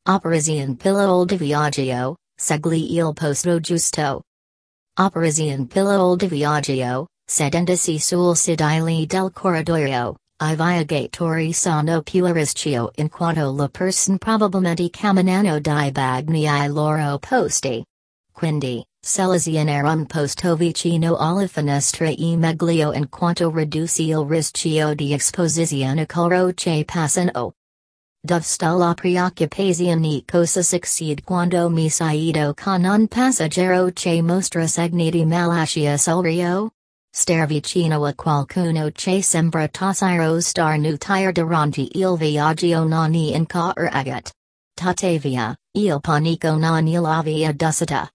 Operazione pillo di viaggio, segui il posto giusto. Operazione pillo di viaggio, sedendosi sul sedile del corridoio, I viaggiatori sono più a rischio in quanto la persone probabilmente camminano di bagni ai loro posti. Quindi, selezionare un posto vicino alla finestra è meglio in quanto riduce il rischio di esposizione a coloro che passano. Dov'sta la preoccupazione cosa succede quando mi siedo con un passeggero che mostra segni di malattia sul rio? Star vicino a qualcuno che sembra tossire o starnutire durante il viaggio non è incoragget. Tuttavia, il panico non è la via d'uscita.